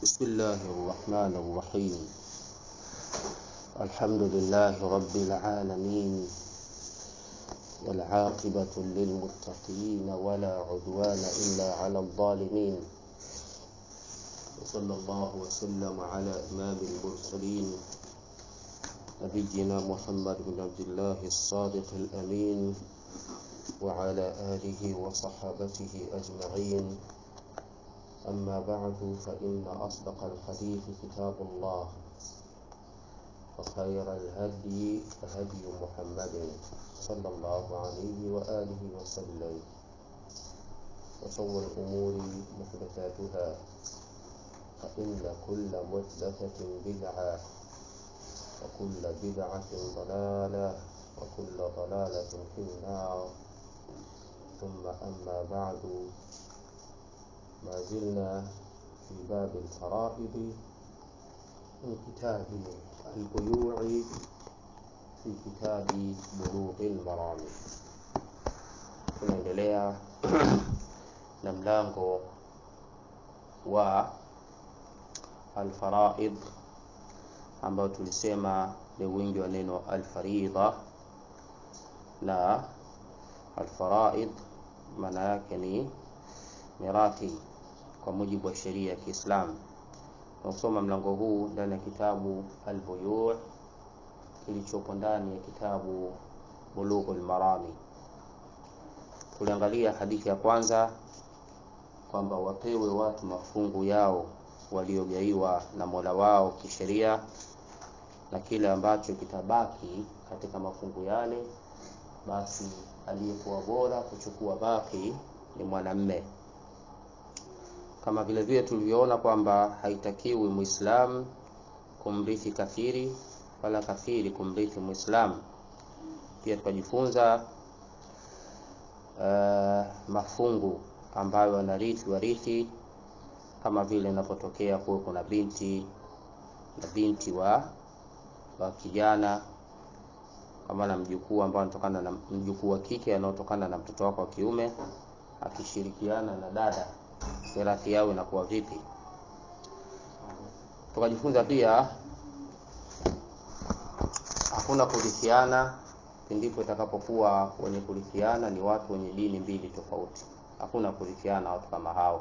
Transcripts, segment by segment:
بسم الله الرحمن الرحيم. الحمد لله رب العالمين، والعاقبة للمتقين ولا عدوان إلا على الظالمين. وصلى الله وسلم على إمام المرسلين نبينا محمد بن عبد الله الصادق الأمين وعلى آله وصحابته أجمعين. أما بعد، فإن أصدق الحديث كتاب الله، وخير الهدي هدي محمد صلى الله عليه وآله وسلم، وشر الأمور محدثاتها، فإن كل محدثة بدعة، وكل بدعة ضلالة، وكل ضلالة في النار. ثم أما بعد، ما زلنا في باب الفرائض من كتاب البيوع في كتاب بلوغ المرام. tunaendelea na mlango wa al-faraid ambao tulisema ni wingi wa neno al-faridha, na al-faraid maana yake ni mirathi kwa mujibu wa sheria ya Kiislamu. Tunasoma mlango huu ndani ya kitabu al-buyu' kilichopo ndani ya kitabu Bulughul Marami. Tuliangalia hadithi ya kwanza kwamba wapewe watu mafungu yao waliogaiwa na Mola wao kisheria, na kile ambacho kitabaki katika mafungu yale, basi aliyekuwa bora kuchukua baki ni mwanamume. Kama vile vile tuliona kwamba haitakiwi Muislamu kumrithi kafiri wala kafiri kumrithi Muislamu. Pia tukajifunza mafungu ambayo wanarithi warithi, kama vile inapotokea kuwa kuna binti wa kijana, kama na mjukuu ambao anatokana na mjukuu wa kike anayotokana na mtoto wako wa kiume, akishirikiana na dada, mirathi yao inakuwa vipi. Tukajifunza pia hakuna kurithiana ndipo itakapokuwa wenye kurithiana ni watu wenye dini mbili tofauti. Hakuna kurithiana watu kama hao.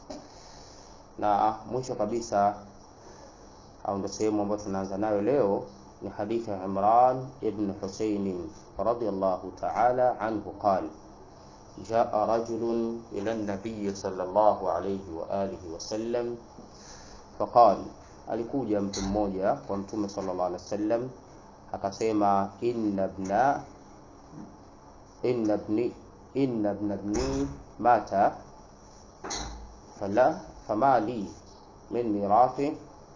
Na mwisho kabisa, au ndio sehemu ambayo tunaanza nayo leo, ni hadithi ya Imran ibn Husayn radhiyallahu ta'ala anhu qala: جاء رجل إلى النبي صلى الله عليه وآله وسلم فقال, alikuja mtu mmoja kwa mtume sallallahu alaihi wasallam akasema, inna ibni mata fama li min mirathi.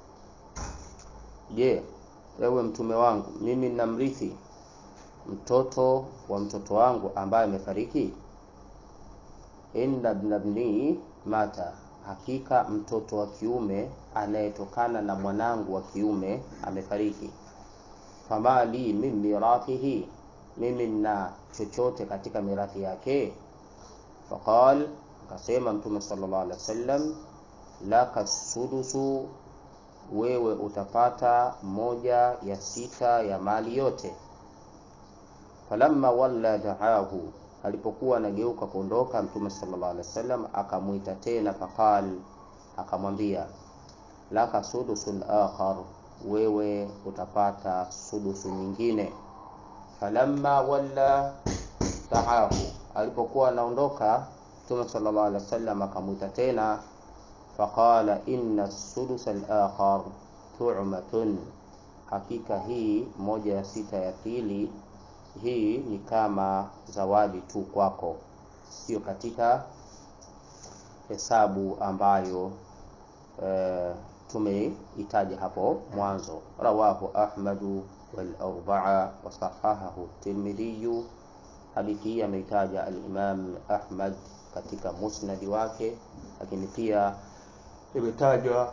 Je, ewe mtume wangu, mimi ninamrithi mtoto wa mtoto wangu ambaye amefariki? Inna ibni mata, hakika mtoto wa kiume anayetokana na mwanangu wa kiume amefariki. Fama li min mirathihi, mimi na chochote katika mirathi yake? Faqal, akasema mtume sallallahu alaihi wasallam, laka sudusu, wewe utapata 1/6 ya mali yote. Falamma walla da'ahu, alipokuwa anageuka kuondoka, mtume sallallahu alaihi wasallam akamuita tena. Faqal, akamwambia, laka sudusul akhar, wewe utapata sudusu nyingine. Falamma walla da'ahu, alipokuwa anaondoka, mtume sallallahu alaihi wasallam akamuita tena. Faqala, inna sudusal akhar tu'matun, hakika hii 1/6 ya pili hii ni kama zawadi tu kwako, sio katika hesabu ambayo tumeitaja hapo mwanzo. Rawahu Ahmad wal arba'a wa sahahahu Tirmidhi. Hadithi hii ameitaja al-Imam Ahmad katika musnad wake, lakini pia imetajwa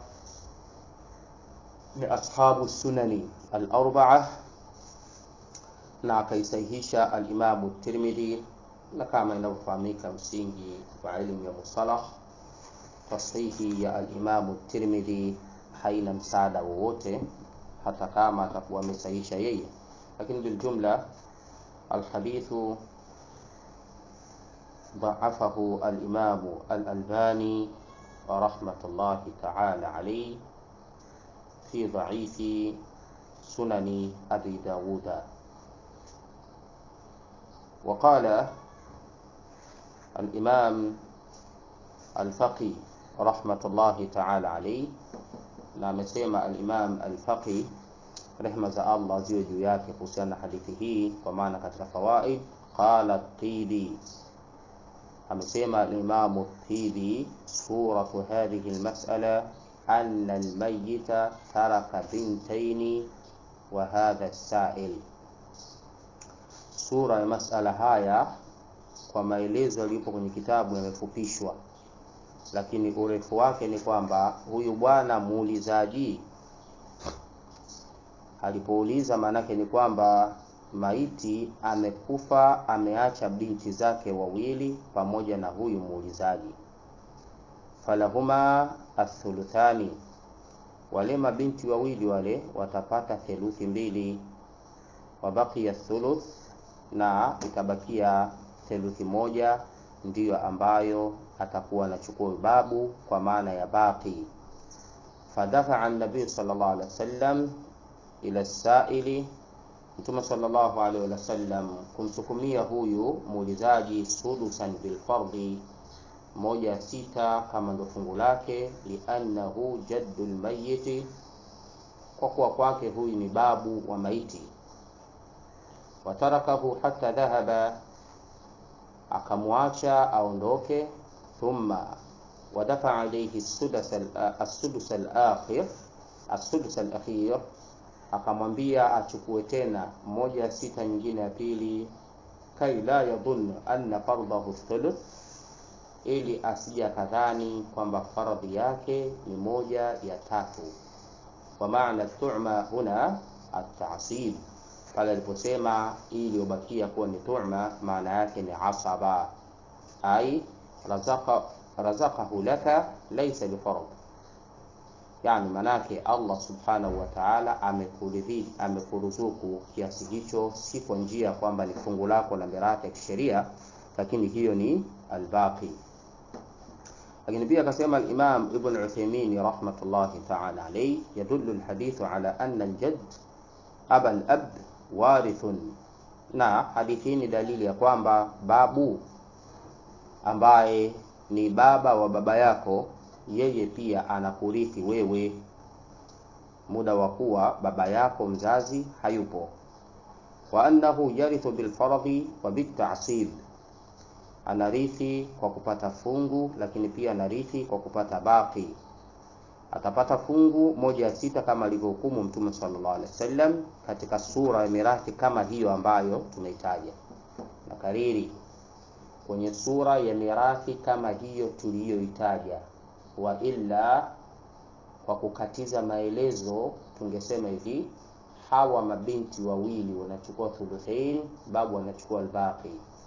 ni ashabu sunani al-arba'a, na akaisahihisha al-Imam Tirmidhi. Na kama inavyofahamika msingi wa elimu ya musalah tashihi ya al-Imam at-Tirmidhi haina msaada wowote, hata kama atakuwa amesahihisha yeye, lakini bil jumla al-hadithu ضعفه الإمام الألباني رحمة الله تعالى عليه في ضعيف سنن أبي داود. وقال الإمام الفقي رحمة الله تعالى عليه، نعم سيما الإمام الفقي رحمة الله زي جوياك kuhusiana hadithi hii, kwa maana katika fawaid qala at-Tibi, amesema al-Imam at-Tibi suratu hadhihi al-mas'ala anna al-mayyita taraka bintaini wa hadha as-sa'il. Sura ya mas'ala haya kwa maelezo yaliyopo kwenye kitabu yamefupishwa, lakini urefu wake ni kwamba huyu bwana muulizaji alipouliza, maanake ni kwamba maiti amekufa, ameacha binti zake wawili pamoja na huyu muulizaji. Falahuma athuluthani, wale mabinti wawili wale watapata theluthi mbili. Wabakia thuluth, na ikabakia theluthi moja, ndiyo ambayo atakuwa anachukua babu kwa maana ya baqi. Fadafa an-nabii sallallahu alaihi wasallam ila as-sa'ili, Mtume sallallahu alaihi wasallam kumsukumia huyu muulizaji sudusan bil fardhi, 1/6 kama ndo fungu lake, li'annahu jaddul mayyit, kwa kuwa kwake huyu ni babu wa maiti. Watarakahu hatta dhahaba, akamwacha aondoke. Thumma wadafa alayhi as-sudus al-akhir, akamwambia achukue tena 1/6 nyingine ya pili, kai la yadhun anna fardahu thuluth, ili asija kadhani kwamba faradhi yake ni 1/3. Kwa maana tu'ma huna at-ta'sib, pale aliposema ili ubakia kuwa ni tu'ma, maana yake ni asaba, ai razaqahu laka laysa bi fard, yani manake Allah subhanahu wa ta'ala amekuruzuku kiasi hicho, si kwa njia kwamba ni fungu lako la mirathi ya kisheria, lakini hiyo ni albaqi. Lakini pia akasema al-Imam Ibn Uthaymeen rahmatullahi ta'ala alayhi, yadullu al-hadithu ala anna al-jadd aba al-ab warithun, na hadithi ni dalili ya kwamba babu ambaye ni baba wa baba yako, yeye pia anakurithi wewe muda wa kuwa baba yako mzazi hayupo. Wa annahu yarithu bil faradhi wa bit ta'sib, anarithi kwa kupata fungu, lakini pia anarithi kwa kupata baqi. Atapata fungu 1/6 kama alivyohukumu Mtume sallallahu alaihi wasallam katika sura ya mirathi kama hiyo ambayo tumeitaja. Na kariri kwenye sura ya mirathi kama hiyo tuliyoitaja, wa illa kwa kukatiza maelezo tungesema hivi, hawa mabinti wawili wanachukua thuluthain, babu anachukua albaqi.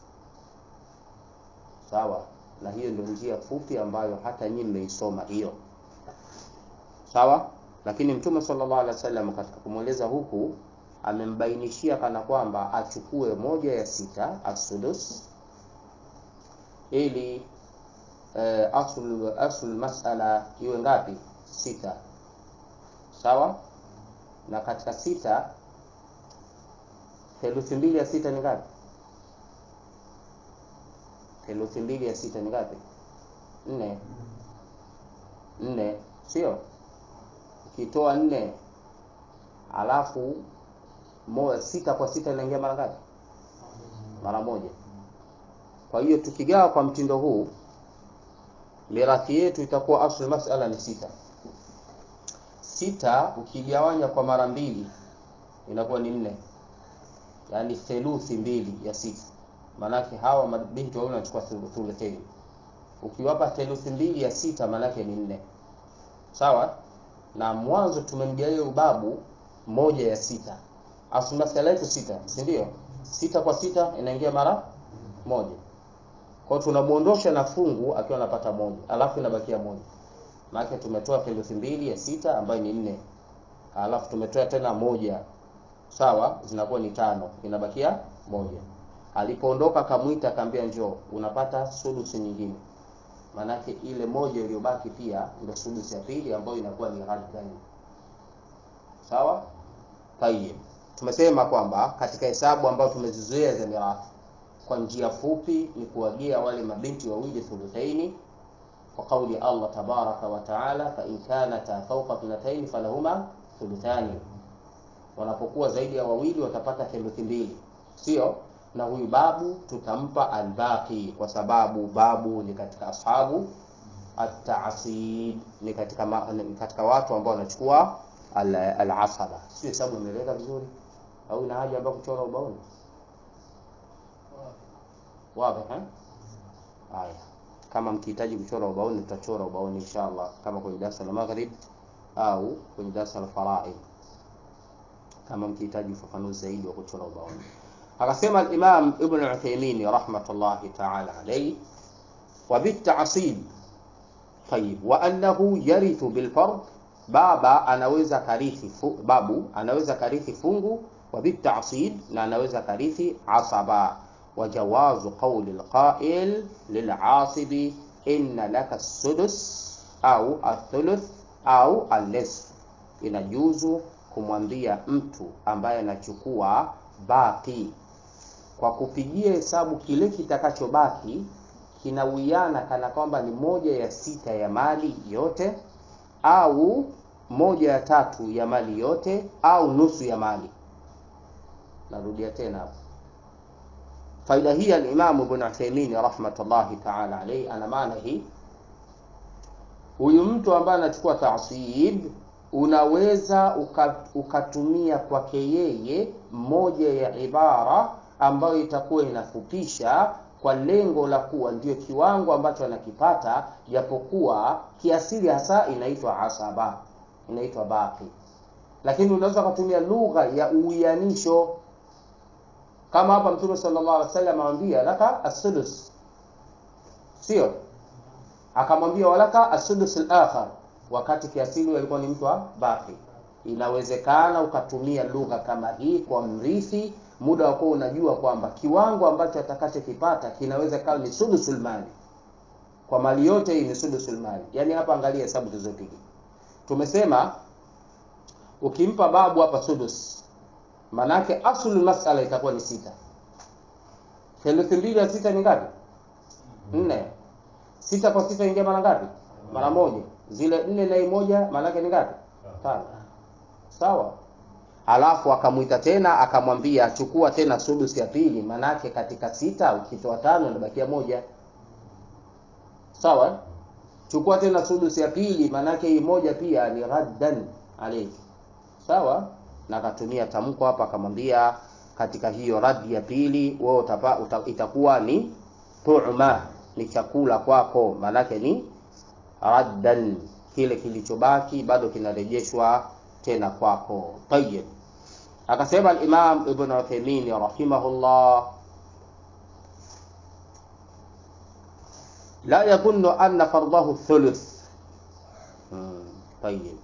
Sawa, na hiyo ndio njia fupi ambayo hata nyinyi mmeisoma hiyo. Sawa, lakini Mtume sallallahu alaihi wasallam katika kumweleza huku amembainishia kana kwamba achukue 1/6 as-sudus, ili asl mas'ala iwe ngapi? 6. Sawa, na katika 6 theluthi mbili ya 6 ni ngapi? Theluthi mbili ya 6 ni ngapi? 4, sio? Ukitoa 4 alafu 6 kwa 6 inaingia mara ngapi? Mara 1. Kwa hiyo tukigawa kwa mtindo huu, mirathi yetu itakuwa asli mas'ala ni 6. 6 ukigawanya kwa mara 2 inakuwa ni 4, yani theluthi mbili ya 6. Manake hawa mabinti wao wanachukua thuluthain, ukiwapa theluthi mbili ya 6 manake ni 4. Sawa, na mwanzo tumemgawia ubabu 1/6, asli mas'ala yetu 6, si ndio? 6 kwa 6 inaingia mara 1. Kwa tunamuondosha na fungu akiwa anapata 1, alafu inabakia 1. Maana tumetoa theluthi mbili ya sita ambayo ni 4. Alafu tumetoa tena moja. Sawa, zinakuwa ni 5. Inabakia moja. Alipoondoka akamuita akamwambia njoo, unapata sudusi nyingine. Maana ile moja iliyobaki pia ndio sudusi ya pili ambayo inakuwa ni raddan. Sawa? Tayeb. Tumesema kwamba katika hesabu ambayo tumezizoea za mirathi, kwa njia fupi ni kuwagia wale mabinti wawili thuluthaini kwa kauli Allah tabaraka wa taala, fa in kanata fawqa ithnatayn falahuma thuluthani. Wanapokuwa zaidi ya wawili watapata theluthi mbili, sio? Na huyu babu tutampa albaqi, kwa sababu babu ni katika ashabu at-ta'sib, ni katika watu ambao wanachukua al-asaba. Sio hesabu imeeleka vizuri au ina haja ambayo kuchora ubaoni? Wazi haya. Kama mkihitaji kuchora ubaoni tutachora ubaoni inshallah, kama kwenye darasa la maghrib au kwenye darasa la faraid, kama mkihitaji ufafanuzi zaidi wa kuchora ubaoni. Akasema al-Imam Ibn Uthaymeen rahmatullahi ta'ala alayhi, wa bit-ta'sib tayyib wa annahu yarithu bil fard, babu anaweza karithi fungu, wa bit-ta'sib na anaweza karithi asaba. وجواز قول القائل للعاصب إن لك السدس أو الثلث أو النصف. Inajuzu kumwambia mtu ambaye anachukua baki kwa kupigia hesabu kile kitakachobaki kinawiana kana kwamba ni 1/6 ya mali yote au 1/3 ya mali yote au nusu ya mali. Narudia tena hapo. Faida hii al-Imam Ibn Uthaymeen rahmatullahi ta'ala alayhi ana maana hii, huyu mtu ambaye anachukua ta'sib unaweza ukatumia kwake yeye moja ya ibara ambayo itakuwa inafupisha kwa lengo la kuwa ndio kiwango ambacho anakipata, japokuwa kiasili hasa inaitwa asaba, inaitwa baqi. Lakini unaweza kutumia lugha ya uwianisho, kama hapa Mtume sallallahu alaihi wasallam amwambia laka as-sudus, sio? Akamwambia walaka as-sudus al-akhar, wakati kiasili alikuwa ni mtu wa baqi. Inawezekana ukatumia lugha kama hii kwa mrithi, muda wako unajua kwamba kiwango ambacho atakachokipata kinaweza kawa ni sudusul mali. Kwa mali yote hii ni sudusul mali. Yaani hapa angalia hesabu tulizopiga. Tumesema ukimpa babu hapa sudus, manake aslu masala itakuwa ni 6. Theluthi mbili ya 6 ni ngapi? 4. 6 kwa 6 ingia mara ngapi? Mara moja. Zile 4 na 1 manake ni ngapi? 5. Sawa? Alafu akamuita tena akamwambia chukua tena sudus ya pili, manake katika 6 ukitoa 5 inabakia 1. Sawa? Chukua tena sudus ya pili, manake hii 1 pia ni raddan alayhi. Sawa? Na akatumia tamko hapa akamwambia katika hiyo radi ya pili wewe itakuwa ni tu'ma, ni chakula kwako, manake ni raddan, kile kilichobaki bado kinarejeshwa tena kwako. Tayyib. Akasema al-Imam Ibn Uthaymeen rahimahullah, la yakunu anna fardahu thuluth. Tayyib.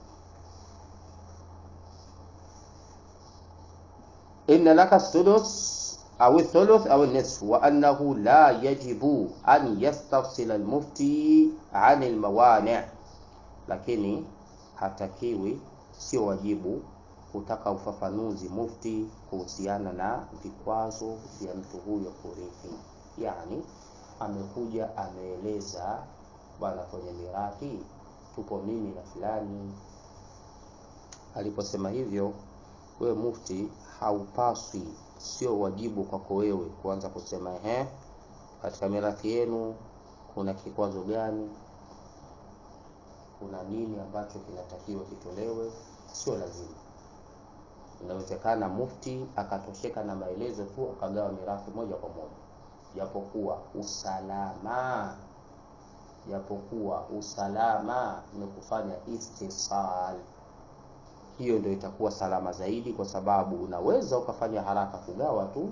إن لك السدس أو الثلث أو النصف، وأنه لا يجب أن يستفصل المفتي عن الموانع. Lakini hatakiwi, sio wajibu kutaka ufafanuzi mufti kuhusiana na vikwazo vya mtu huyo kurithi. Yani amekuja ameeleza, bwana kwenye mirathi tupo mimi na fulani. Aliposema hivyo, wewe mufti haupaswi, sio wajibu kwako wewe kuanza kusema katika mirathi yenu kuna kikwazo gani, kuna nini ambacho kinatakiwa kitolewe. Sio lazima. Inawezekana mufti akatosheka na maelezo tu akagawa mirathi moja kwa moja, japokuwa usalama ni kufanya istisal. Hiyo ndio itakuwa salama zaidi, kwa sababu unaweza ukafanya haraka kugawa tu,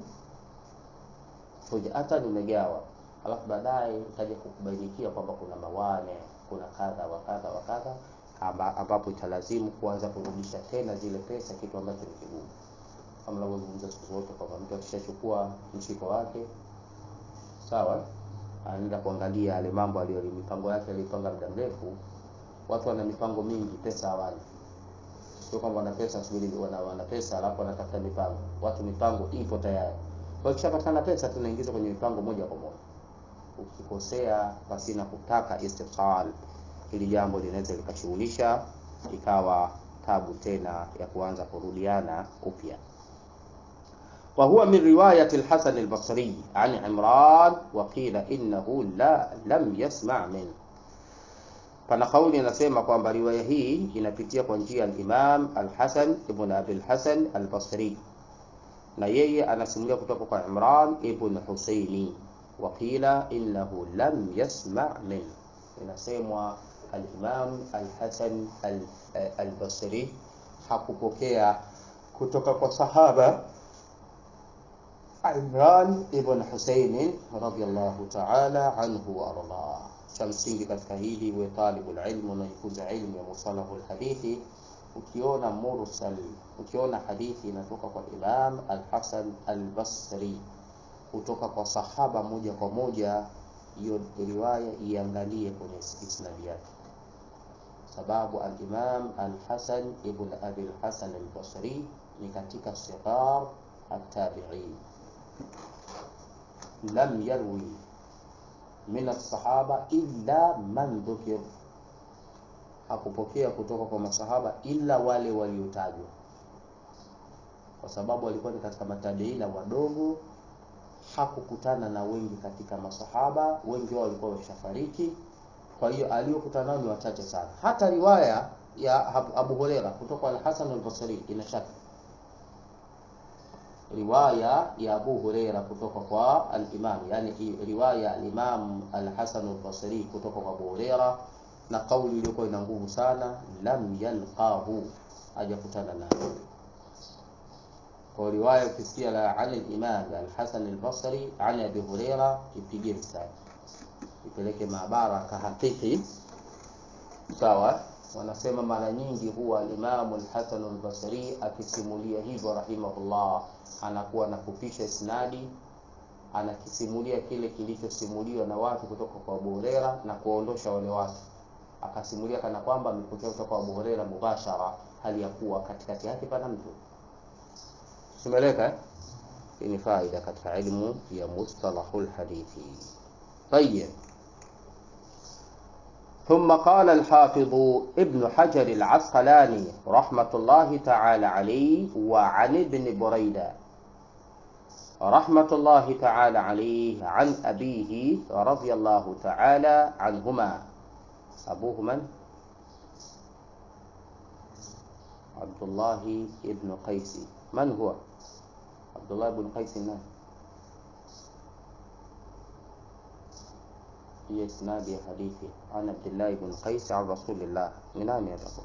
hata nimegawa alafu baadaye utaje kukubainikia kwamba kuna mawane, kuna kadha wa kadha wa kadha, ambapo italazimu kuanza kurudisha tena zile pesa, kitu ambacho ni kigumu. Kama nilivyozungumza siku zote kwamba mtu akishachukua mshiko wake, sawa, anaenda kuangalia yale mambo mipango yake aliyopanga muda mrefu. Watu wana mipango mingi, pesa hawana. Sio kwamba wana pesa subiri wana pesa alafu wanatafuta mipango. Watu mipango ipo tayari. Kwa kishapatikana pesa tunaingiza kwenye mipango moja kwa moja. Ukikosea pasina kutaka istifsal, ili jambo linaweza likashughulisha ikawa tabu tena ya kuanza kurudiana upya. وهو من رواية الحسن البصري عن عمران وقيل إنه لم يسمع منه. Pana kauli inasema kwamba riwaya hii inapitia kwa njia ya Imam Al-Hasan ibn Abi Al-Hasan Al-Basri, na yeye anasimulia kutoka kwa Imran ibn Husaini. Waqila innahu lam yasma' min, inasemwa al-Imam Al-Hasan Al-Basri hakupokea kutoka kwa sahaba Imran ibn Husaini radhiyallahu ta'ala anhu wa arda. Cha msingi katika hili, we talibul ilmu unajifunza ilmu ya musalahul hadithi, ukiona mursal, ukiona hadithi inatoka kwa Imam Al-Hasan Al-Basri kutoka kwa sahaba moja kwa moja, hiyo riwaya iangalie kwenye isnad yake, sababu al-Imam Al-Hasan ibn Abi Al-Hasan Al-Basri ni katika sighar at-tabi'in, lam yarwi min as-sahaba illa man dhukir, hakupokea kutoka kwa masahaba ila wale waliotajwa, kwa sababu walikuwa katika matabiina wadogo, hakukutana na wengi katika masahaba, wengi wao walikuwa washafariki. Kwa hiyo aliyokutana nao ni wachache sana. Hata riwaya ya Abu Huraira kutoka kwa Al-Hasan Al-Basri ina shaka. Riwaya ya Abu Huraira kutoka kwa al-Imam, yani riwaya al-Imam Al-Hasan Al-Basri kutoka kwa Abu Huraira, na kauli iliyokuwa ina nguvu sana, lam yalqahu, hajakutana naye. Kwa riwaya ukisikia la al-Imam Al-Hasan Al-Basri an Abi Huraira, ipige mstari, ipeleke maabara kahakiki, sawa. Wanasema mara nyingi huwa al-Imam Al-Hasan Al-Basri akisimulia hivyo rahimahullah, anakuwa anafupisha isnadi, anakisimulia kile kilichosimuliwa na watu kutoka kwa Abu Huraira na kuondosha wale watu, akasimulia kana kwamba amepokea kutoka kwa Abu Huraira mubashara, hali ya kuwa katikati yake pana mtu. Simeleka hii ni faida katika elimu ya mustalahul hadithi. طيب. ثم قال الحافظ ابن حجر العسقلاني رحمة الله تعالى عليه وعن ابن بريدة رحمة الله تعالى عليه عن أبيه رضي الله تعالى عنهما. أبوه من؟ عبد الله ابن قيس. من هو عبد الله بن قيس؟ من هي اسناد حديثه عن عبد الله بن قيس عن رسول الله؟ من أين يتقل؟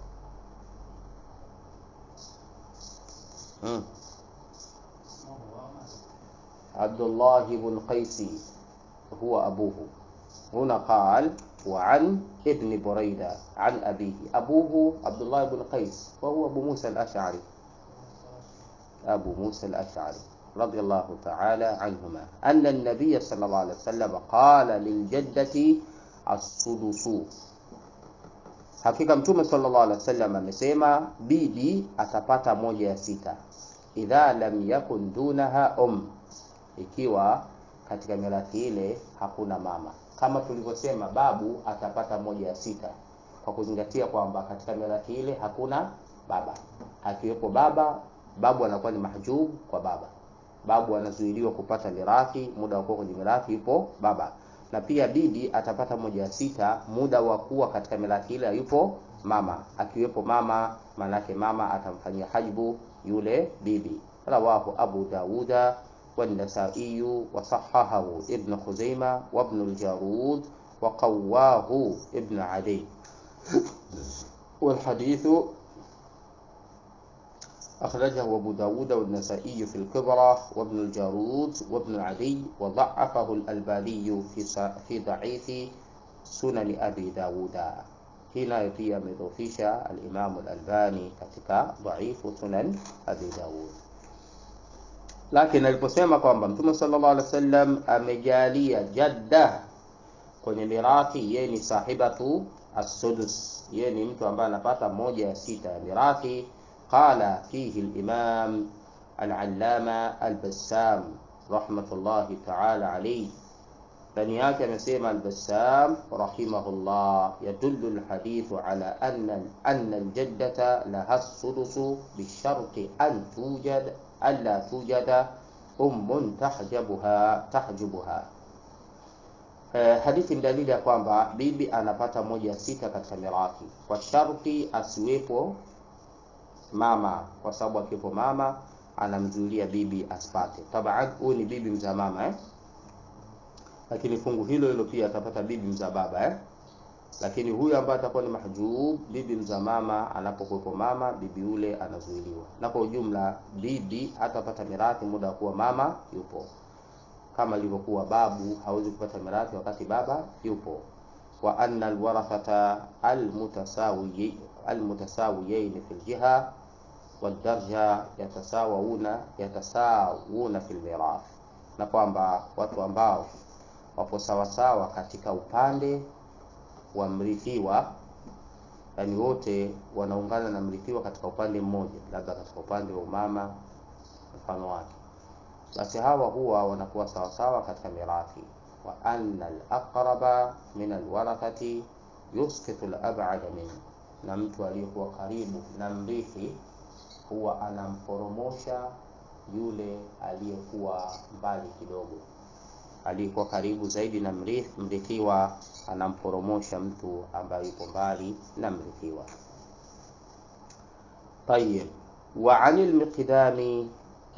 عبد الله بن قيس هو أبوه. هنا قال وعن ابن بريدة عن أبيه. أبوه عبد الله بن قيس وهو أبو موسى الأشعري، أبو موسى الأشعري رضي الله تعالى عنهما، أن النبي صلى الله عليه وسلم قال للجدة السدس. Hakika Mtume sallallahu alaihi wasallam amesema bibi atapata moja ya sita, idha lam yakun dunaha ikiwa katika mirathi ile hakuna mama. Kama tulivyosema, babu atapata moja ya sita kwa kuzingatia kwamba katika mirathi ile hakuna baba. Akiwepo baba, babu anakuwa ni mahjub kwa baba. Babu anazuiliwa kupata mirathi, muda wa kuwa kwenye mirathi yupo baba. Na pia bibi atapata moja ya sita, muda wa kuwa katika mirathi ile yupo mama. Akiwepo mama, manake mama atamfanyia hajbu yule bibi. Rawahu Abu Dawuda والنسائي وصححه ابن خزيمة وابن الجارود وقواه ابن عدي. والحديث أخرجه أبو داود والنسائي في الكبرى وابن الجارود وابن عدي، وضعفه الألباني في ضعيف Sunan Abi Dawuda. Hii nayo pia amedhoofisha al-Imam al-Albani katika dhaifu Sunan Abi Dawud. Lakini aliposema kwamba Mtume sallallahu alaihi wasallam amejalia jadda kwenye mirathi, yeye ni sahibatu as-sudus, yeye ni mtu ambaye anapata 1/6 ya mirathi. Qala fihi al-Imam al-Allama al-Bassam rahmatullahi ta'ala alayhi, ndani yake amesema al-Bassam rahimahullah, yadullu al-hadithu ala anna al-jaddata laha as-sudusu bisharti an tujad alla tujada tahjubuha. Hadithi ni dalili ya kwamba bibi anapata 1/6 katika mirathi kwa sharti asiwepo mama, kwa sababu akiwepo mama anamzuilia bibi asipate. Tabaan huyu ni bibi mza mama lakini fungu hilo hilo pia atapata bibi mza baba lakini huyu ambaye atakuwa ni mahjub, bibi mza mama, anapokuwepo mama, bibi yule anazuiliwa. Na kwa ujumla bibi hatapata mirathi muda kuwa mama yupo, kama ilivyokuwa babu hawezi kupata mirathi wakati baba yupo. Wa anna alwarathata almutasawiyin fil jiha wad darja yatasawuna fil mirath, na kwamba watu ambao wapo sawa sawa katika upande wa mrithiwa, yani wote wanaungana na mrithiwa katika upande mmoja, labda katika upande wa umama mfano wake, basi hawa huwa wanakuwa sawa sawa katika mirathi. Wa anna al-aqraba min al-warathati yusqitu al-ab'ada min, na mtu aliyekuwa karibu na mrithi huwa anamporomosha yule aliyekuwa mbali kidogo. Aliyekuwa karibu zaidi na mrithiwa anamporomosha mtu ambaye yuko mbali na mrithiwa. Tayyib. Wa 'anil Miqdami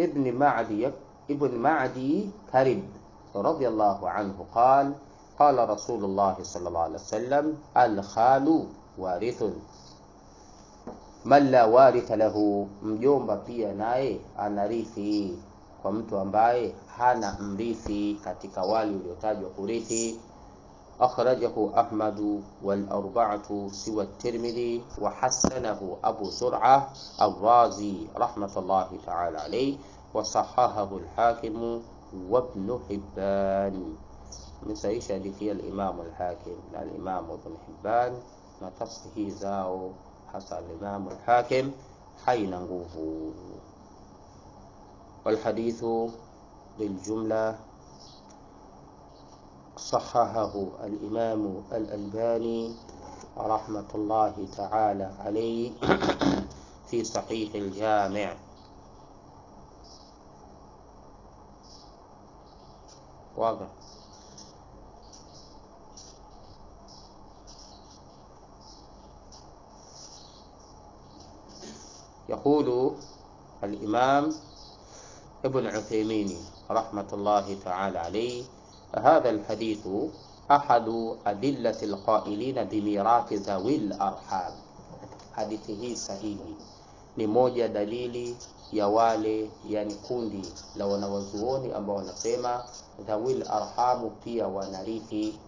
ibn Ma'di Karib radiyallahu anhu qala Rasulullah sallallahu alaihi wasallam al-khalu warithun man la waritha lahu, mjomba pia naye anarithi kwa mtu ambaye hana mrithi katika wale waliotajwa kurithi. Akhrajahu Ahmad wal arba'atu siwa at-Tirmidhi wa hasanahu Abu Zur'ah al-Razi rahmatullahi ta'ala alayhi wa sahahahu al-Hakim wa Ibn Hibban. Msaisha hadithi al-Imam al-Hakim na al-Imam Ibn Hibban, na tafsiri zao hasa al-Imam al-Hakim haina nguvu. والحديث بالجملة صححه الإمام الألباني رحمة الله تعالى عليه في صحيح الجامع. واضح. يقول الإمام ابن عثيمين رحمة الله تعالى عليه: هذا الحديث أحد أدلة القائلين بميراث ذوي الأرحام. حديثه صحيح ni moja dalili ya wale, yani kundi la wanawazuoni ambao wanasema dhawil arhamu pia wanarithi.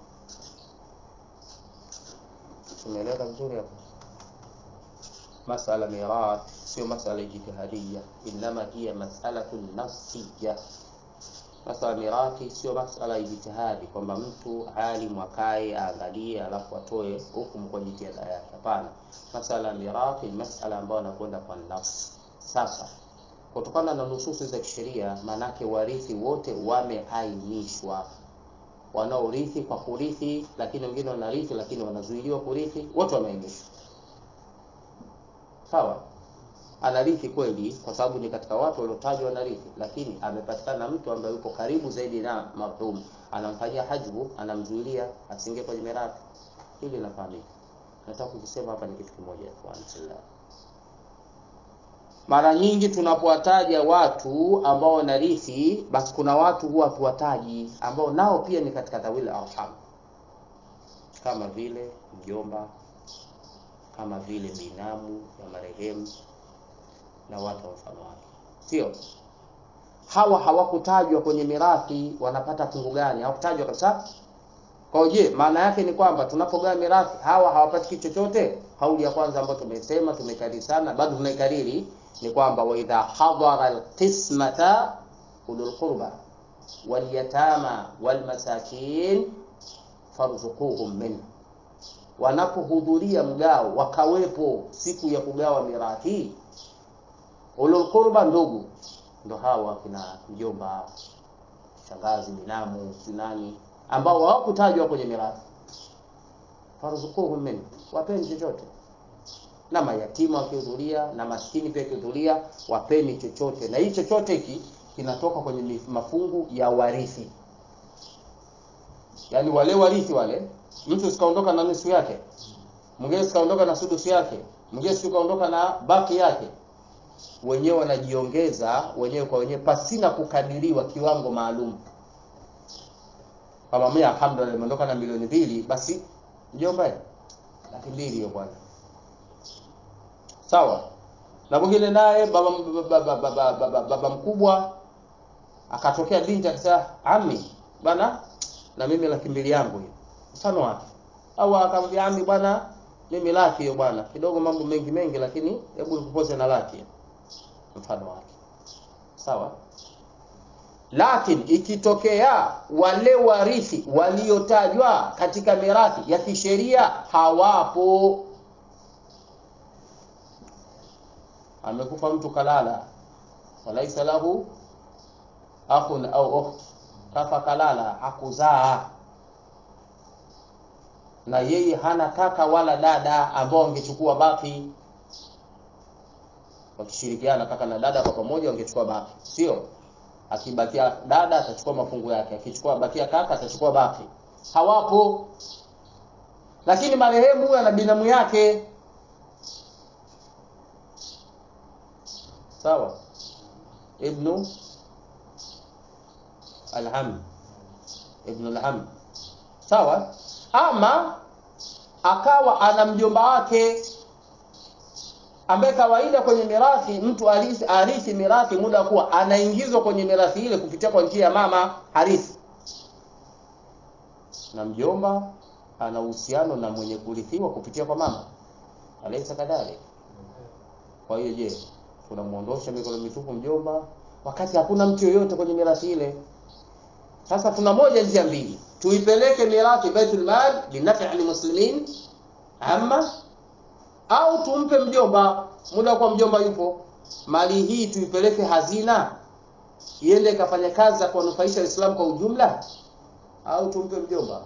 Tumeeleza vizuri hapo. Masala mirath sio masala ijtihadiyya, inma hiya mas'alatu nafsiyya. Masala mirathi sio masala ijtihadi kwamba mtu alimu akae aangalie alafu atoe hukumu kwa jitihada yake. Hapana, masala mirathi ni masala ambayo anakwenda kwa nafsi. Sasa kutokana na nususi za kisheria, manake warithi wote wameainishwa. Wanaorithi kwa kurithi, lakini wengine wanarithi lakini wanazuiliwa kurithi, wote wameainishwa. Sawa, anarithi kweli kwa sababu ni katika watu waliotajwa wanarithi, lakini amepatikana mtu ambaye yuko karibu zaidi na marhum, anamfanyia hajbu, anamzuilia asingie kwenye mirathi. Hili linafahamika. Nataka kusema hapa ni kitu kimoja kwa Islam. Mara nyingi tunapowataja watu ambao wanarithi, basi kuna watu huwa tuwataji ambao nao pia ni katika dhawil arham, kama vile mjomba, kama vile binamu ya marehemu na watu wa mfano wake. Sio hawa hawakutajwa kwenye mirathi, wanapata fungu gani? Hawakutajwa kabisa. Kwa je, maana yake ni kwamba tunapogawa mirathi hawa hawapati kitu chochote? Kauli ya kwanza ambayo tumesema tumekariri sana, bado tunaikariri, ni kwamba wa idha hadara alqismata ulul qurba wal yatama wal masakin farzuquhum min, wanapohudhuria mgao wakawepo siku ya kugawa mirathi, ulul qurba ndugu ndo hawa kina mjomba, shangazi, binamu, sinani, ambao hawakutajwa kwenye mirathi, farzuquhum min, wapeni chochote. Na mayatima wakihudhuria na maskini pia wakihudhuria, wapeni chochote. Na hii chochote hiki kinatoka kwenye mafungu ya warithi. Yaani wale warithi wale, mtu sikaondoka na nusu yake, mwingine sikaondoka na sudusu yake, mwingine sikaondoka na baki yake, wenyewe wanajiongeza wenyewe kwa wenyewe pasina kukadiriwa kiwango maalum. Kama mimi alhamdulillah nimeondoka na milioni 2, basi mjomba 200 hiyo bwana. Sawa. Na mwingine naye baba mkubwa akatokea binti akasema, "Ami, bwana, na mimi 200 yangu hiyo." Mfano wake. Au akamwambia, "Ami bwana, mimi 100 hiyo bwana. Kidogo mambo mengi lakini hebu nikupoze na 100." Mfano wake. Sawa? Lakini ikitokea wale warithi waliotajwa katika mirathi ya kisheria hawapo, amekufa mtu kalala, walaisa lahu akhun au ukht, kafa kalala, hakuzaa, na yeye hana kaka wala dada ambao wangechukua baki, wakishirikiana kaka na dada kwa pamoja wangechukua baki, sio? Akibakia dada atachukua mafungu yake, akichukua bakia kaka atachukua baki. Hawapo. Lakini marehemu huyu ana binamu yake. Sawa? Ibn al-Ham. Sawa? Ama akawa ana mjomba wake ambaye kawaida kwenye mirathi mtu arithi mirathi muda kuwa anaingizwa kwenye mirathi ile kupitia kwa njia ya mama harithi. Na mjomba ana uhusiano na mwenye kurithiwa kupitia kwa mama. Alaysa kadhalika? Kwa hiyo je, tunamuondosha mikono mitupu mjomba wakati hakuna mtu yoyote kwenye mirathi ile? Sasa tuna moja njia mbili. Tuipeleke mirathi Baitul Mal linafi'a lilmuslimin amma, au tumpe mjomba muda kwa mjomba yupo, mali hii tuipeleke hazina iende kafanya kazi za kunufaisha Uislamu kwa ujumla, au tumpe mjomba?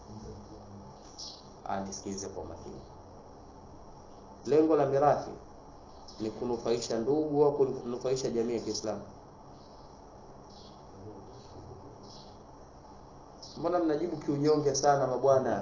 Nisikize kwa makini. Lengo la mirathi ni kunufaisha ndugu au kunufaisha jamii ya Kiislamu? Mbona mnajibu kiunyonge sana mabwana?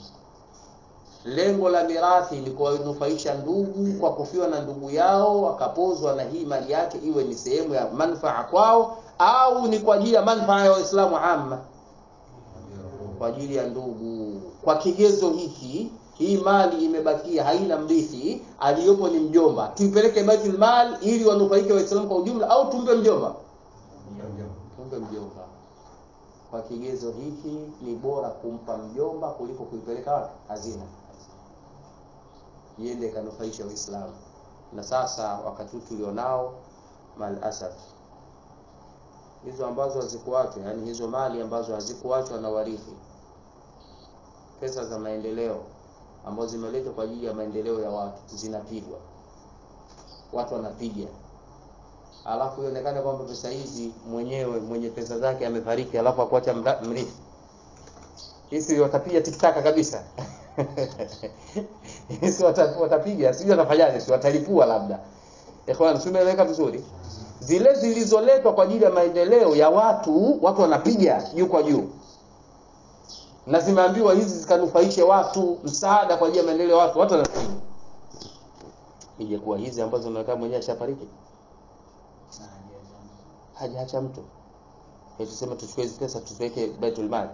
Lengo la mirathi ni kuwanufaisha ndugu kwa kufiwa na ndugu yao wakapozwa na hii mali yake iwe ni sehemu ya manufaa kwao, au ni kwa ajili ya manufaa ya Waislamu amma? Kwa ajili ya ndugu. Kwa kigezo hiki, hii mali imebakia haina mrithi, aliyopo ni mjomba, tuipeleke Baitul Mal ili wanufaike Waislamu kwa ujumla, au tumpe mjomba? Tumpe mjomba. Kwa kigezo hiki ni bora kumpa mjomba kuliko kuipeleka wapi? Hazina. Iende kanufaisha Uislamu. Na sasa wakati tulionao mal asaf, hizo ambazo hazikuachwa, yani hizo mali ambazo hazikuachwa na warithi, pesa za maendeleo ambazo zimeletwa kwa ajili ya maendeleo ya watu zinapigwa, watu wanapiga, alafu ionekane kwamba pesa hizi mwenyewe mwenye pesa zake amefariki, alafu akuacha mrithi. Hizi watapiga tiktaka kabisa. Hizi watapiga, sijui watafanyaje, si watalipua labda. Ikhwan, tumeeleka vizuri. Zile zilizoletwa kwa ajili ya maendeleo ya watu wanapiga juu kwa juu. Na zimeambiwa hizi zikanufaishe watu, msaada kwa ajili ya maendeleo ya watu wanapiga. Ije kuwa hizi ambazo unakaa mwenyewe ashafariki, hajaacha mtu, tuseme tuchukue hizo pesa tuweke Baitul Mal.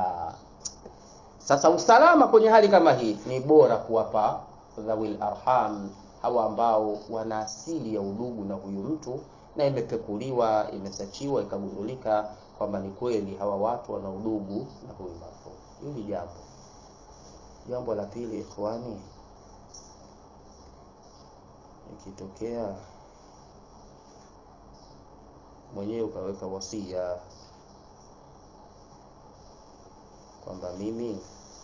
Sasa usalama kwenye hali kama hii ni bora kuwapa dhawil arham, hawa ambao wana asili ya udugu na huyu mtu, na imepekuliwa, imesachiwa, ikagundulika kwamba ni kweli hawa watu wana udugu na huyu mtu. hili jambo la pili ikhwani, ikitokea mwenyewe ukaweka wasia kwamba mimi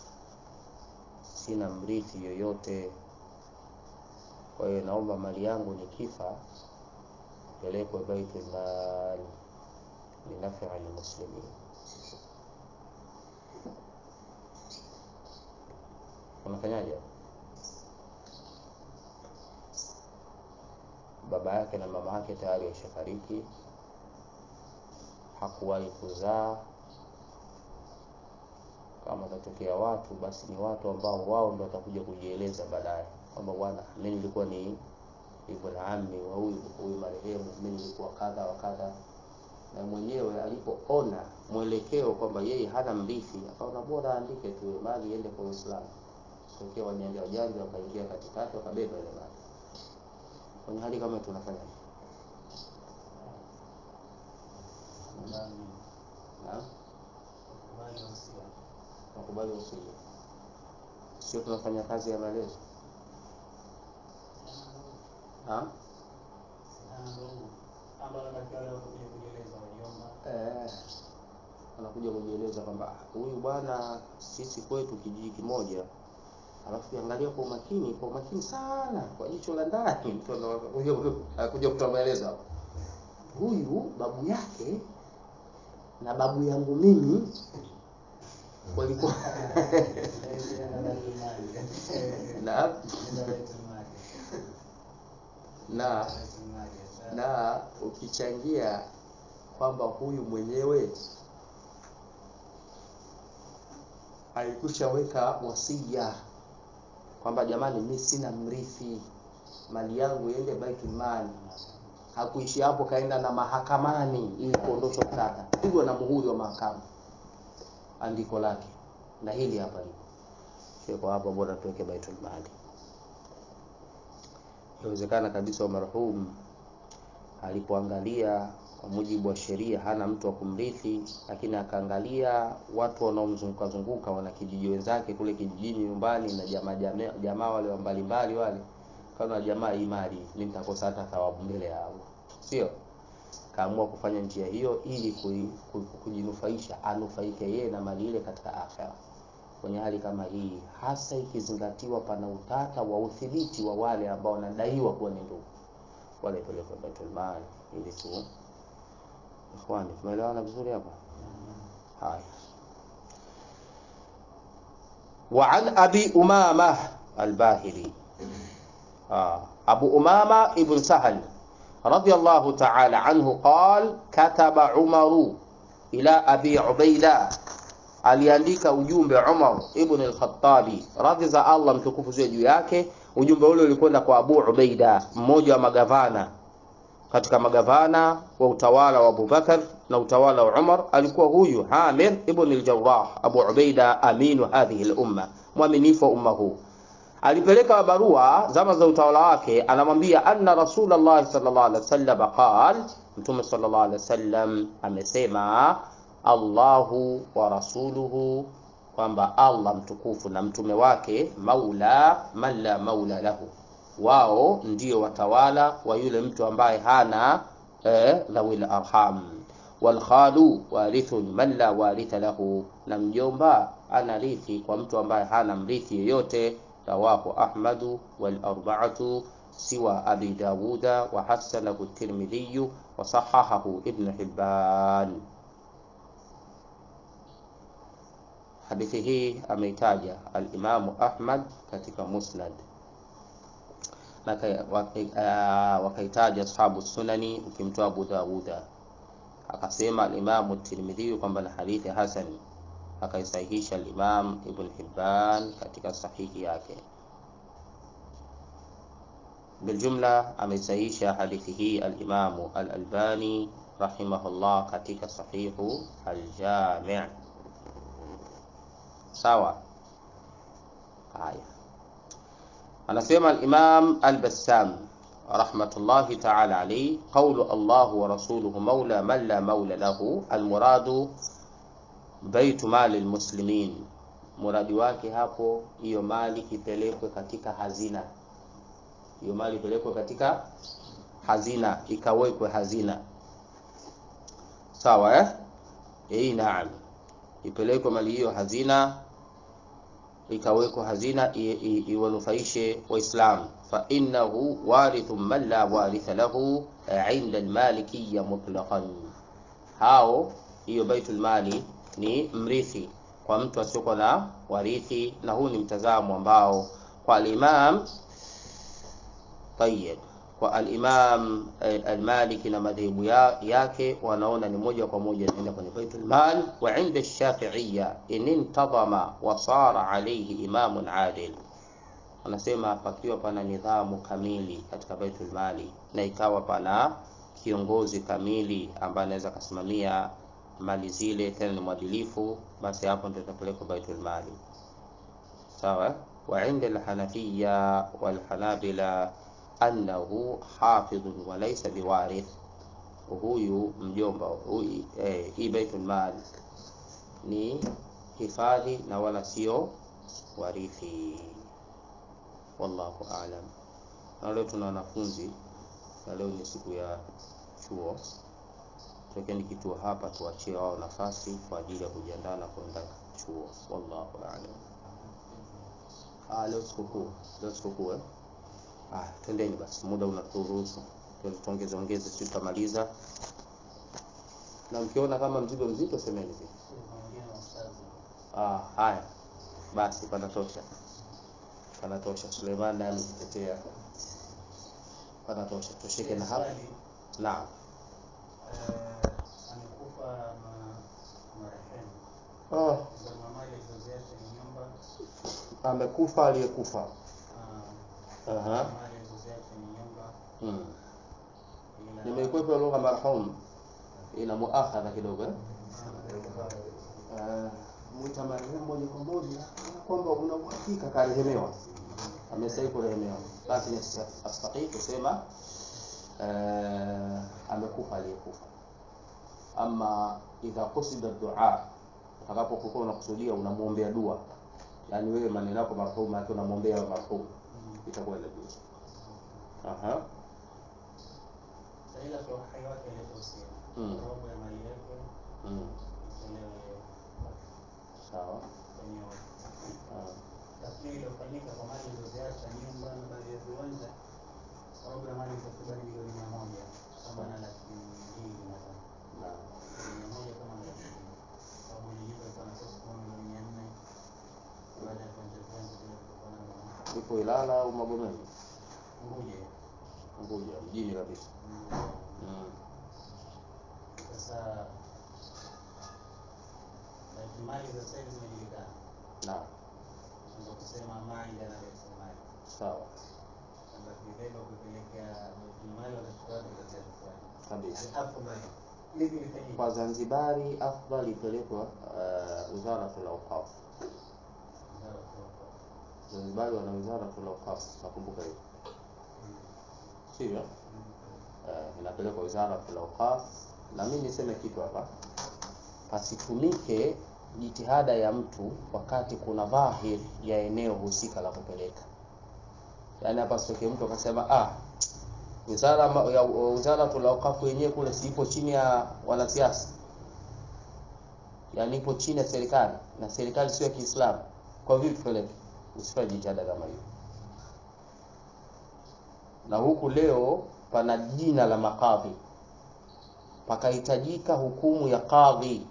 sina mrithi yoyote, kwa hiyo naomba mali yangu nikifa pelekwe baitul mal linafi almuslimin, unafanyaje? Baba yake na mama yake tayari washafariki, hakuwahi kuzaa. Kama tatokea watu, basi ni watu ambao wao ndio watakuja kujieleza baadaye kwamba bwana, mimi nilikuwa ni ibn ammi wa huyu marehemu, mimi nilikuwa kadha wa kadha. Na mwenyewe alipoona mwelekeo kwamba yeye hana mrithi, akaona bora andike tu mali iende kwa Uislamu. Tokea wanyanja wakaingia katikati, wakabeba ile mali. Kwenye hali kama tunafanya nakubali usia, sio tunafanya kazi ya malezi anakuja kujieleza kwamba huyu bwana, sisi kwetu kijiji kimoja, alafu angalia kwa umakini sana kwa jicho la ndani, mtu anakuja kutoa maelezo hapo, huyu babu yake na babu yangu mimi walikuwa na ukichangia kwamba huyu mwenyewe alikushaweka wasia kwamba jamani, mimi sina mrithi, mali yangu iende baitul mal. Hakuishi hapo, kaenda na mahakamani ili kuondosha utata, pigwa na muhuri wa mahakama andiko lake, na hili hapa lipo, sio kwa hapa bora tuweke baitul mal. Inawezekana kabisa marhum alipoangalia kwa mujibu wa sheria hana mtu wa kumrithi, lakini akaangalia watu wanaomzunguka wana kijiji wenzake kule kijijini nyumbani, na jamaa wale wa mbalimbali wale, kana jamaa imani, mimi nitakosa hata thawabu mbele yao, sio? Kaamua kufanya njia hiyo ili kujinufaisha, anufaike yeye na mali ile katika akhera. Kwenye hali kama hii, hasa ikizingatiwa pana utata wa udhibiti wa wale ambao wanadaiwa kuwa ni ndugu, wale pelekwa baitul mal ili tu. Ikhwani, tumeelewana vizuri hapa? Haya. Wa an Abi Umama al-Bahili, Abu Umama ibn Sahal radiyallahu ta'ala anhu qala kataba Umaru ila Abi Ubaida, aliandika ujumbe Umar ibn al-Khattabi radhi za Allah mtukufu ziwe juu yake. Ujumbe ule ulikwenda kwa Abu Ubaida, mmoja wa magavana katika magavana wa utawala wa Abu Bakar na utawala wa Umar. Alikuwa huyu Amir ibn al-Jarrah. Abu Ubaida aminu hadhihi al-umma, mwaminifu wa umma huu. Alipeleka barua zama za utawala wake, anamwambia anna Rasulullah sallallahu alaihi wasallam qala, Mtume sallallahu alaihi wasallam amesema, Allahu wa rasuluhu, kwamba Allah mtukufu na mtume wake, maula man la maula lahu, wao ndio watawala wa yule mtu ambaye hana dhawil arham, wal khalu warithun man la waritha lahu, na mjomba anarithi kwa mtu ambaye hana mrithi yeyote. Rawahu Ahmadu wal arba'atu siwa Abi Dawuda wa hasanahu at-Tirmidhi wa sahahahu Ibn Hibban. Hadithi hii ameitaja al-Imam Ahmad katika Musnad, na wakaitaja ashabu sunani ukimtoa Abu Dawuda. Akasema al-Imam at-Tirmidhi kwamba ni hadithi hasan, akaisahihisha al-Imam Ibn Hibban katika sahihi yake. Biljumla ameisahihisha hadithi hii al-Imam al-Albani rahimahullah katika sahihu al-Jami'. Sawa. Haya, anasema al-Imam al-Bassam rahmatullahi ta'ala alayhi, qawlu Allah wa rasuluhu maula man la maula lahu, al-muradu baytu mal al-muslimin, muradi wake hapo hiyo mali ipelekwe katika hazina. Hiyo mali ipelekwe katika hazina, ikawekwe hazina. Sawa naam. Ipelekwe mali hiyo hazina, ikawekwa hazina iwanufaishe Waislamu. Fa innahu warithu man la waritha lahu 'inda al-malikiyya mutlaqan. Hao hiyo baitul mali ni mrithi kwa mtu asiyokuwa na warithi, na huu ni mtazamo ambao kwa al-Imam Tayyib, kwa al-Imam al-Maliki na madhehebu yake wanaona ni moja kwa moja inaenda kwenye baitul mal. Wa 'inda ash-Shafi'iyya in intadama wa sara alayhi imamun adil, anasema pakiwa pana nidhamu kamili katika baitul mali na ikawa pana kiongozi kamili ambaye anaweza kusimamia mali zile, tena ni mwadilifu, basi hapo ndio tutapeleka baitul mali. Sawa. Wa 'inda al-Hanafiyya wal Hanabila annahu hafidhun wa laysa biwarith, huyu mjomba huyu hii baitul mal ni hifadhi na wala sio warithi. Wallahu a'lam. Na leo tuna wanafunzi, na leo ni siku ya chuo, tukeni kituo hapa tuachie wao nafasi kwa ajili ya kujiandaa na kwenda chuo. Wallahu a'lam. Leo sikukuu twendeni basi, muda unaturuhusu tuongeze sisi tutamaliza. Na mkiona kama mzigo mzito semeni vipi. Haya basi, panatosha Suleiman naye amejitetea, panatosha, tushike na hapa. Naam. Amekufa marehemu. Amekufa aliyekufa. Nimeikwepa lugha marhum ina muakhadha kidogo muita marehemu moja kwa moja kwamba una uhakika karehemewa, amestahili kurehemewa, basi ni astahili kusema amekufa aliyekufa. Ama idha qusida dua, utakapokuwa unakusudia unamuombea dua, yani wewe maneno yako marhum yake unamuombea marhum, itakuwa ile dua. Ila kwa hai wake aliyotosea roho ya mali yake sawa. Tasmini iliyofanyika kwa mali zilizoacha nyumba na baadhi ya viwanja, roho ya mali takriban milioni 100 kama na laki 2 na 100 kama na laki 2, kwa mwenye nyumba kwa nafasi kwa milioni 400 baada ya kuanza bila kutokana na ipo Ilala au Magomeni. Unguja mjini kabisa. Sasa mali za sasa zinajulikana. Naam. Ndio kusema mali ndio anasema. Sawa. Sasa kibeba kupeleka mali wanachukua kabisa. Hapo mali. Kwa Zanzibari afdali ipelekwa Wizaratul Awqaf. Zanzibari wana Wizaratul Awqaf, nakumbuka hiyo. Sio? Inapelekwa Wizaratul Awqaf. Na mimi niseme kitu hapa, pasitumike jitihada ya mtu wakati kuna dhahir ya eneo husika la kupeleka. Yaani hapa sio mtu akasema Wizaratul Awqaf yenyewe kule sipo chini ya wanasiasa, yaani ipo chini ya serikali na serikali sio ya Kiislamu, kwa vipi tupeleke? Usifanye jitihada kama hiyo. Na huku leo pana jina la makadhi, pakahitajika hukumu ya kadhi.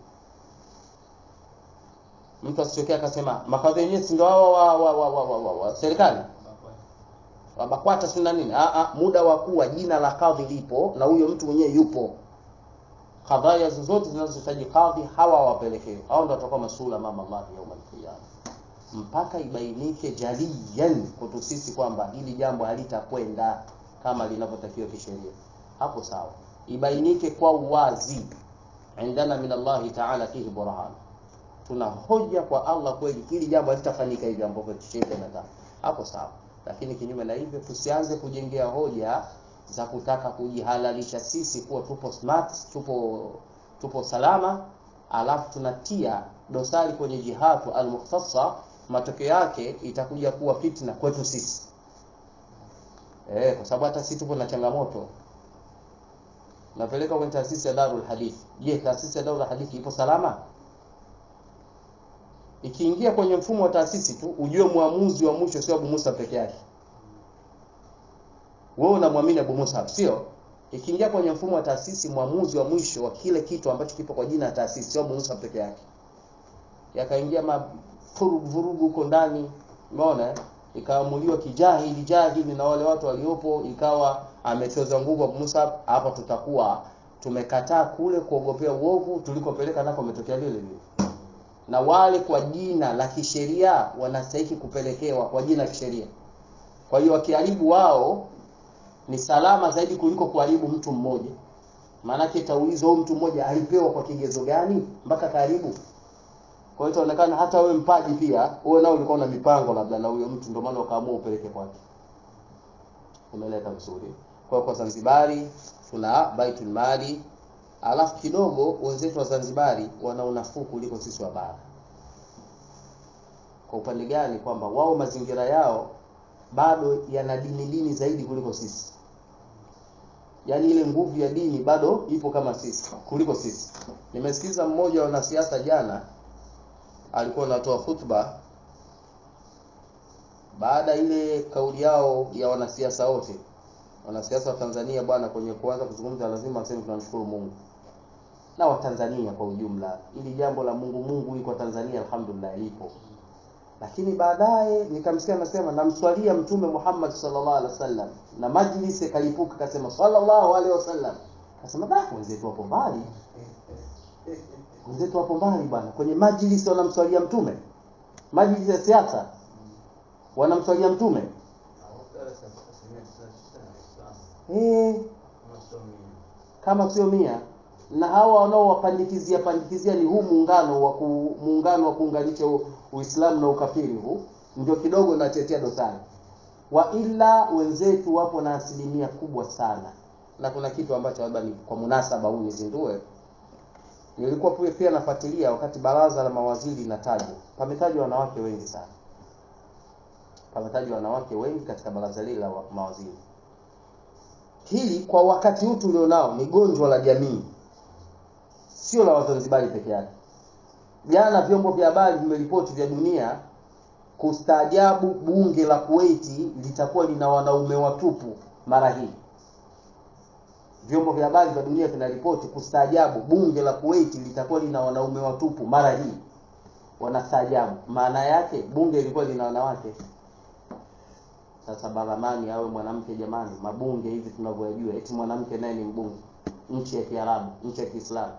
Mtu asitokea akasema makadhi yenyewe si ndio wa serikali wabakwata sina nini. Muda wa kuwa jina la kadhi lipo na huyo mtu mwenyewe yupo, kadhaya zote zinazohitaji kadhi hawa wapelekee, hao ndio watakuwa masuala mama Allah yaumul qiyama, mpaka ibainike jaliyan kwetu sisi kwamba hili jambo halitakwenda kama linavyotakiwa kisheria. Hapo sawa, ibainike kwa uwazi, indana min Allah ta'ala fihi burhan, tuna hoja kwa Allah kweli hili jambo halitafanyika hivi ambapo kisheria inataka. Hapo sawa. Lakini kinyume na hivyo tusianze kujengea hoja za kutaka kujihalalisha sisi kuwa tupo smart, tupo salama, alafu tunatia dosari kwenye jihatu al-mukhtassa, matokeo yake itakuja kuwa fitna kwetu sisi. Kwa sababu hata sisi tupo na changamoto. Napeleka kwenye taasisi ya Darul Hadith. Je, taasisi ya Darul Hadith ipo salama? Ikiingia kwenye mfumo wa taasisi tu, ujue muamuzi wa mwisho sio Abu Musa peke yake. Wewe unamwamini Abu Musa, sio? Ikiingia kwenye mfumo wa taasisi, muamuzi wa mwisho wa kile kitu ambacho kipo kwa jina la taasisi sio Abu Musa peke yake. Yakaingia vurugu huko ndani, umeona? Ikaamuliwa jahili na wale watu waliopo, ikawa amecheza nguvu Abu Musa. Hapa tutakuwa tumekataa kule kuogopea uovu, tulikopeleka nako umetokea vile vile. Na wale kwa jina la kisheria wanastahili kupelekewa kwa jina la kisheria. Kwa hiyo wakiharibu wao ni salama zaidi kuliko kuharibu mtu mmoja. Maana yake taulizwa huyu mtu mmoja alipewa kwa kigezo gani mpaka karibu. Kwa hiyo itaonekana hata wewe mpaji pia, wewe nao ulikuwa na mipango labda na huyo mtu, ndio maana ukaamua upeleke kwake. Umeleta vizuri. Kwa Zanzibari tuna Baitul Mali, alafu kidogo wenzetu wa Zanzibari wana unafuu kuliko sisi wa bara. Kwa upande gani? Kwamba wao mazingira yao bado yana dini zaidi kuliko sisi. Yaani ile nguvu ya dini bado ipo kama sisi kuliko sisi. Nimesikiza mmoja wa wanasiasa jana alikuwa anatoa khutba baada ile kauli yao ya wanasiasa wote. Wanasiasa wa Tanzania bwana, kwenye kuanza kuzungumza lazima waseme tunamshukuru Mungu. Na wa Tanzania kwa ujumla, ili jambo la Mungu liko Tanzania alhamdulillah lipo. Lakini baadaye nikamsikia anasema namswalia Mtume Muhammad sallallahu alaihi wasallam, na majlisi kalipuka akasema sallallahu alaihi wasallam. Akasema wenzetu hapo mbali. Wenzetu hapo mbali bwana, kwenye majlisi wanamswalia Mtume. Majlisi ya siasa wanamswalia Mtume. Kama sio 100. Na hawa wanaowapandikizia ni huu muungano wa kuunganisha Uislamu na ukafiri, huu ndio kidogo natetea dosari. Wa ila wenzetu wapo na asilimia kubwa sana. Na kuna kitu ambacho labda ni kwa munasaba huu nizindue. Nilikuwa pia nafuatilia wakati baraza la mawaziri linatajwa. Pametajwa wanawake wengi sana. Pametajwa wanawake wengi katika baraza hili la mawaziri. Hili kwa wakati huu tulionao ni gonjwa la jamii. Sio la Wazanzibari peke yake. Jana vyombo vya habari vimeripoti vya dunia kustaajabu bunge la Kuwait litakuwa lina wanaume watupu mara hii. Vyombo vya habari vya dunia vinaripoti kustaajabu bunge la Kuwait litakuwa lina wanaume watupu mara hii. Wanastaajabu. Maana yake bunge lilikuwa lina wanawake. Sasa baramani awe mwanamke jamani, mabunge hivi tunavyojua eti mwanamke naye ni mbunge. Nchi ya Kiarabu, nchi ya Kiislamu.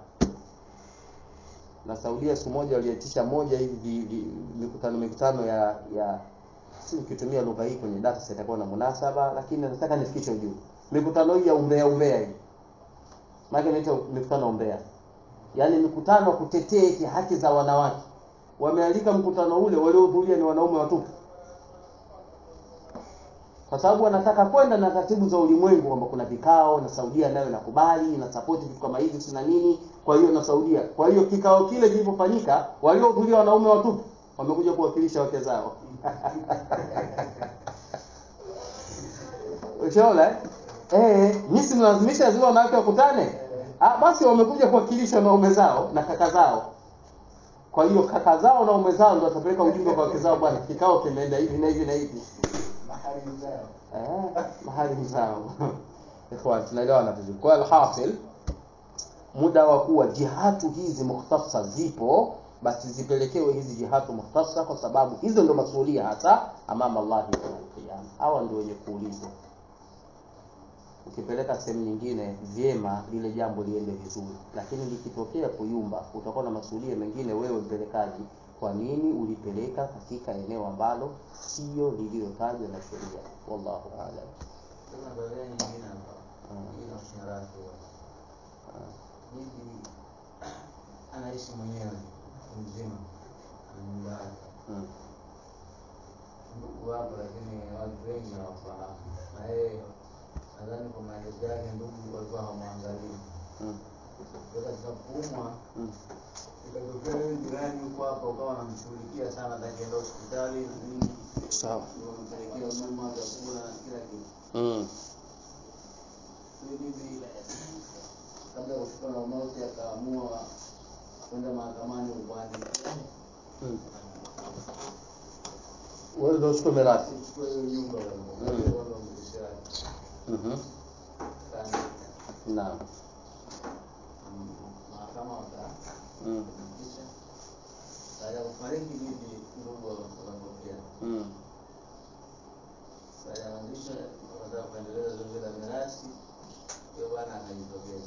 Na Saudia siku moja waliitisha moja hivi mikutano ya si nikitumia lugha hii kwenye darasa itakuwa na munasaba, lakini nataka nifikishe ujumbe. Mikutano hii ya umbea hii. Maana inaitwa mikutano umbea. Yaani mikutano kutetea haki za wanawake. Wamealika mkutano ule waliohudhuria ni wanaume watupu. Kwa sababu wanataka kwenda na taratibu za ulimwengu kwamba kuna vikao na Saudia nayo inakubali na support vitu kama hivi sina nini, kwa hiyo na Saudia. Kwa hiyo kikao kile kilipofanyika waliohudhuria wanaume watupu wamekuja kuwakilisha wake zao. Ushaona? Nisi mlazimisha zile wanawake wakutane. Basi wamekuja kuwakilisha wanaume zao na kaka zao. Kwa hiyo kaka zao na waume zao ndio watapeleka ujumbe kwa wake zao, bwana kikao kimeenda hivi na hivi na hivi. Mahali mzao. Ikhwan, tunaelewana vizuri. Kwa alhasil, muda wa kuwa jihatu hizi mukhtasa zipo, basi zipelekewe hizi jihatu mukhtasa, kwa sababu hizo ndio masuhulia hasa amama Allah kiyama. Hawa ndio wenye kuulizwa. Ukipeleka sehemu nyingine vyema lile jambo liende vizuri, lakini likitokea kuyumba utakuwa na masuhulia mengine wewe mpelekaji. Kwa nini ulipeleka katika eneo ambalo sio lililotajwa na sheria? Wallahu a'lam. Kuna baadhi nyingine hapa. Hilo shinaratu. Hivi anaishi mwenyewe mzima. Nyumba. Ndugu wako lakini watu wengi hawafahamu. Na yeye nadhani kwa maelezo yake ndugu walikuwa hawamwangalii. Sasa tunapoumwa ikatokea jirani kwa wako ukawa unamshughulikia sana atakwenda hospitali nini. Sawa. Unampelekea mama chakula na kila kitu. Bibi kabla kuchukua na mauti akaamua kwenda mahakamani upande. Wewe ndio uchukue mirathi. Uchukue hiyo nyumba wao wao Naam. Mahakama kisha baada ya kufariki bibi ndugu wanapotea. Baada ya mazishi wakaanza kuendeleza zoezi la mirathi. Yeye bwana akajitokeza.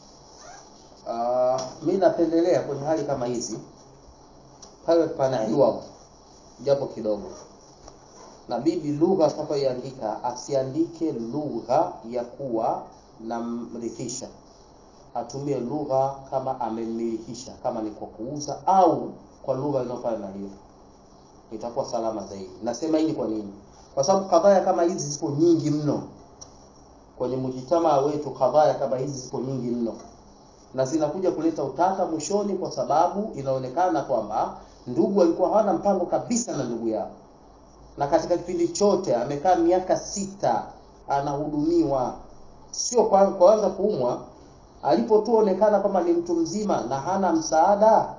Mimi napendelea kwenye hali kama hizi pale panaiwa japo kidogo. Na bibi lugha atakayoandika asiandike lugha ya kuwa na mrithisha. Atumie lugha kama amemmilikisha, kama ni kwa kuuza au kwa lugha inayofanya na hiyo. Itakuwa salama zaidi. Nasema hili kwa nini? Kwa sababu kadhaya kama hizi zipo nyingi mno. Kwenye mjitamaa wetu kadhaya kama hizi zipo nyingi mno. Na zinakuja kuleta utata mwishoni kwa sababu inaonekana kwamba ndugu walikuwa hawana mpango kabisa na ndugu yao. Na katika kipindi chote amekaa miaka 6 anahudumiwa, sio kwanza kuumwa, alipotuonekana kama ni mtu mzima na hana msaada,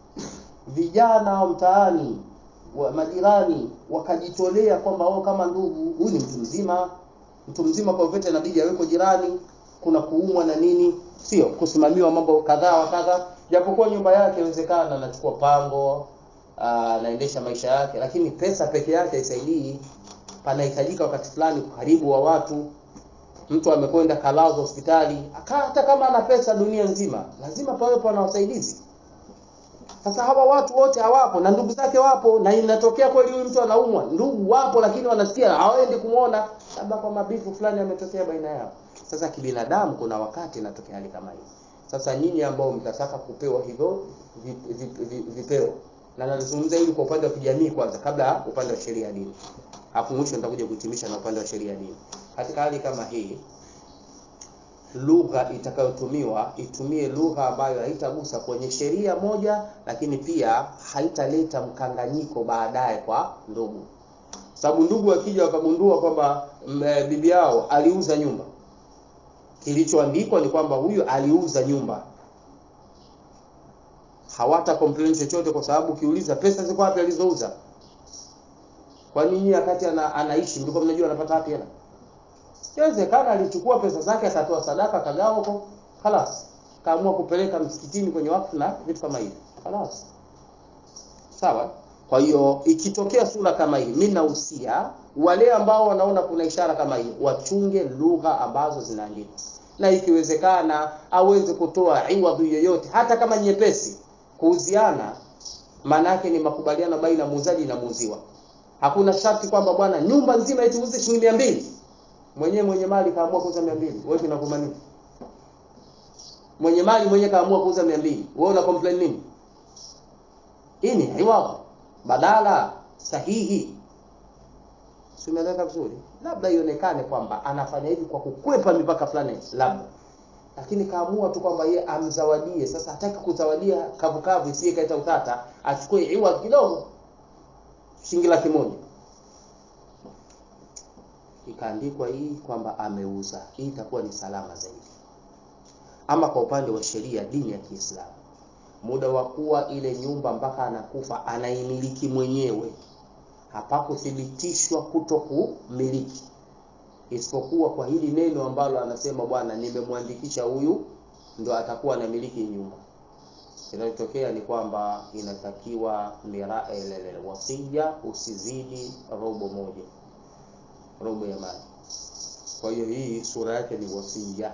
vijana wa mtaani wa majirani wakajitolea kwamba wao kama ndugu, huyu ni mtu mzima kwa vyote inabidi aweko jirani, kuna kuumwa na nini, sio kusimamiwa mambo kadhaa wa kadhaa, japokuwa nyumba yake inawezekana anachukua pango, anaendesha maisha yake, lakini pesa peke yake haisaidii. Panahitajika wakati fulani karibu wa watu. Mtu amekwenda kalazwa hospitali, hata kama ana pesa dunia nzima, lazima pawepo na wasaidizi. Sasa hawa watu wote hawapo na ndugu zake wapo, na inatokea kweli huyu mtu anaumwa, ndugu wapo lakini wanasikia hawaendi kumuona, labda kwa mabifu fulani yametokea baina yao. Sasa kibinadamu kuna wakati inatokea hali kama hii. Sasa nyinyi ambao mtataka kupewa hivyo vipeo, na nazungumza hili kwa upande wa kijamii kwanza kabla upande wa sheria ya dini. Hapo mwisho nitakuja kuhitimisha na upande wa sheria ya dini. Katika hali kama hii, lugha itakayotumiwa itumie lugha ambayo haitagusa kwenye sheria moja, lakini pia haitaleta mkanganyiko baadaye kwa ndugu. Sababu ndugu akija wakagundua kwamba bibi yao aliuza nyumba, kilichoandikwa ni kwamba huyu aliuza nyumba, hawata complain chochote, kwa sababu kiuliza pesa ziko wapi alizouza. Kwa nini wakati anaishi mlikuwa mnajua anapata wapi hela? Inawezekana alichukua pesa zake akatoa sadaka kagawa huko, خلاص. Kaamua kupeleka msikitini kwenye wakfu na vitu kama hivi. خلاص. Sawa? Kwa hiyo ikitokea sura kama hii, mimi nahusia wale ambao wanaona kuna ishara kama hii wachunge lugha ambazo zinaandikwa. Na ikiwezekana aweze kutoa iwadhi yoyote hata kama nyepesi. Kuuziana maana yake ni makubaliano baina ya muuzaji na muuziwa. Hakuna sharti kwamba bwana nyumba nzima eti uuze shilingi 200. Mwenye mali kaamua kuuza 200. Wewe unakomplain nini? Mwenye kaamua kuuza 200. Wewe una complain nini? Hii ni hiwa badala sahihi. Simeleka vizuri. Labda ionekane kwamba anafanya hivi kwa kukwepa mipaka fulani labda. Lakini kaamua tu kwamba yeye amzawadie. Sasa hataki kuzawadia kavukavu isiye kaita utata, achukue hiwa kidogo. Shilingi 100,000. Ikaandikwa hii kwamba ameuza. Hii itakuwa ni salama zaidi. Ama kwa upande wa sheria dini ya Kiislamu, muda wa kuwa ile nyumba mpaka anakufa anaimiliki mwenyewe, hapakuthibitishwa kutokumiliki, isipokuwa kwa hili neno ambalo anasema bwana nimemwandikisha huyu ndo atakuwa anamiliki nyumba. Kinachotokea ni kwamba inatakiwa wasia usizidi robo ya mali. Kwa hiyo hii sura yake ni wasia.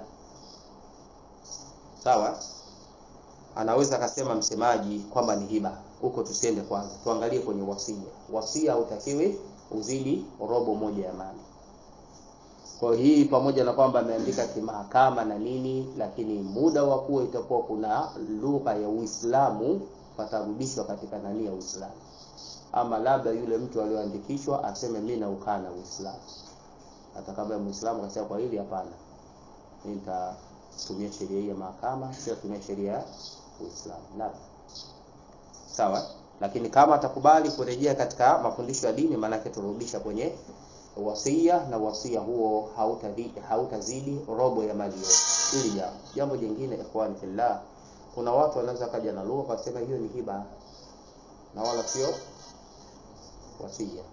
Sawa? Anaweza akasema msemaji kwamba ni hiba. Huko tusiende kwanza. Tuangalie kwenye wasia. Wasia utakiwi uzidi robo moja ya mali. Kwa hii pamoja na kwamba ameandika kimahakama na nini, lakini muda wa kuwa itakuwa kuna lugha ya Uislamu patarudishwa katika nani ya Uislamu. Ama labda yule mtu aliyoandikishwa aseme mimi naukana Uislamu. Atakaba Muislamu akasema kwa hili hapana, nitatumia sheria ya mahakama, sio tumia sheria ya Uislamu. Sawa? Lakini kama atakubali kurejea katika mafundisho ya dini, maana yake turudisha kwenye wasia, na wasia huo hautazidi robo ya mali yote. Ili jambo jingine, ikhwan fillah, kuna watu wanaweza kaja na lugha wasema hiyo ni hiba na wala sio wasia.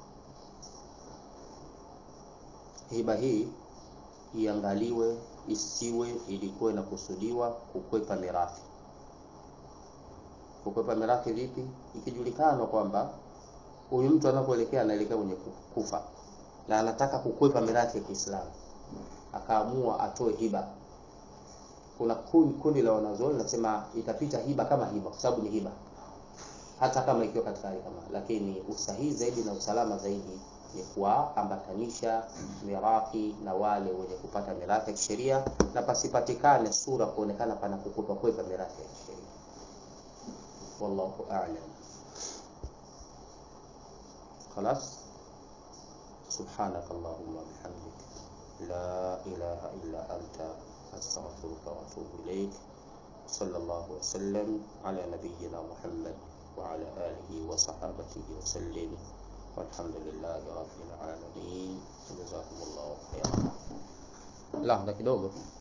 Hiba hii iangaliwe, isiwe ilikuwa inakusudiwa kukwepa mirathi. Kukwepa mirathi vipi? Ikijulikana kwamba huyu mtu anapoelekea anaelekea kwenye kufa na anataka kukwepa mirathi ya Kiislamu, akaamua atoe hiba. Kuna kundi la wanazuoni nasema itapita hiba kama hiba, kwa sababu ni hiba hata kama ikiwa katika hali kama, lakini usahihi zaidi na usalama zaidi ni kuambatanisha mirathi na wale wenye kupata mirathi ya kisheria, na pasipatikane sura kuonekana pana kukwepa mirathi ya kisheria. Wallahu a'lam. خلاص. سبحانك اللهم وبحمدك لا إله إلا أنت أستغفرك وأتوب إليك. صلى الله وسلم على نبينا محمد وعلى آله وصحابته وسلم، والحمد لله رب العالمين. جزاكم الله خيرا. لحظة kidogo.